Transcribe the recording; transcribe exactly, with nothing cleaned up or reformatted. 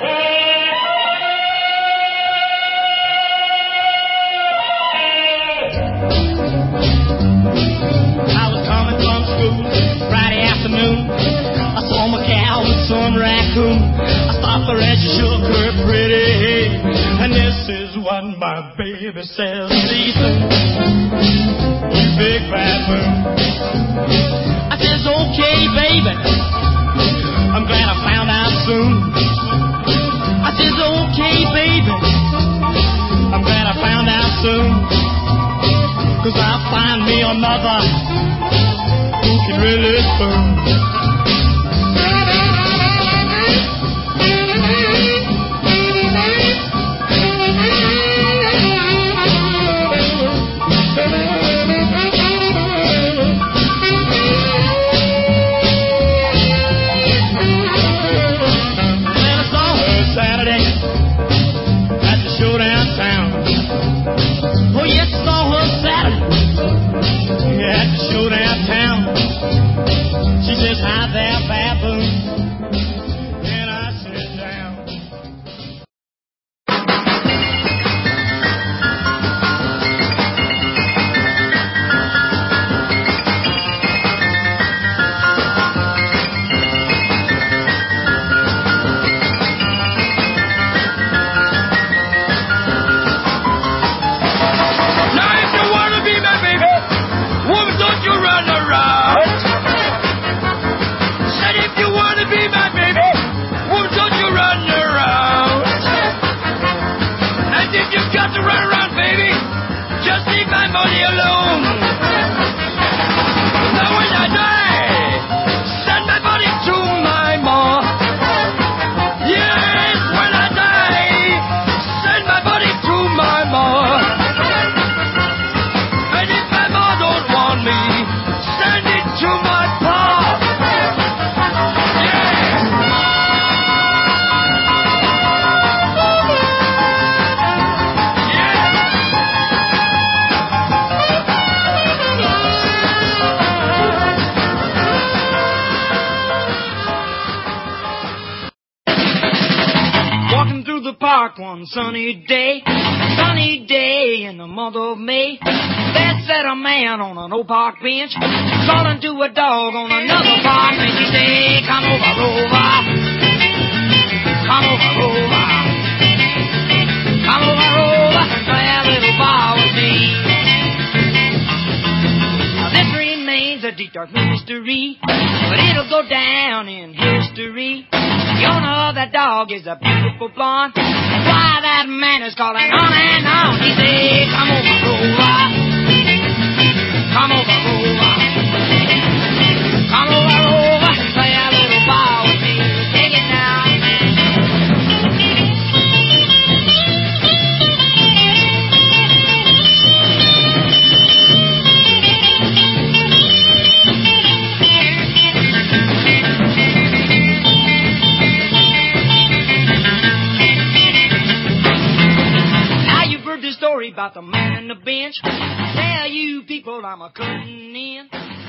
I was coming from school Friday afternoon. I saw my cow with some raccoon. I stopped her and she shook her pretty head. And this is what my baby says. Listen, you big baboon. I says, okay, baby, I'm glad I found out soon. I says, okay, baby, I'm glad I found out soon. Cause I'll find me another who can really spoon. One sunny day, sunny day in the month of May, there sat a man on an old park bench, calling to a dog on another park bench. He said, come over, Rover, come over, Rover, come over, Rover, play a little ball with me. Now this remains a deep dark mystery, but it'll go down in history. The owner of that dog is a beautiful blonde. Why that man is calling on and on. He said, come over, Rover. Come over, Rover. Come over, Rover. Play a little ball with me. Take it now. About the man in the bench, tell you people I'm a cutting in.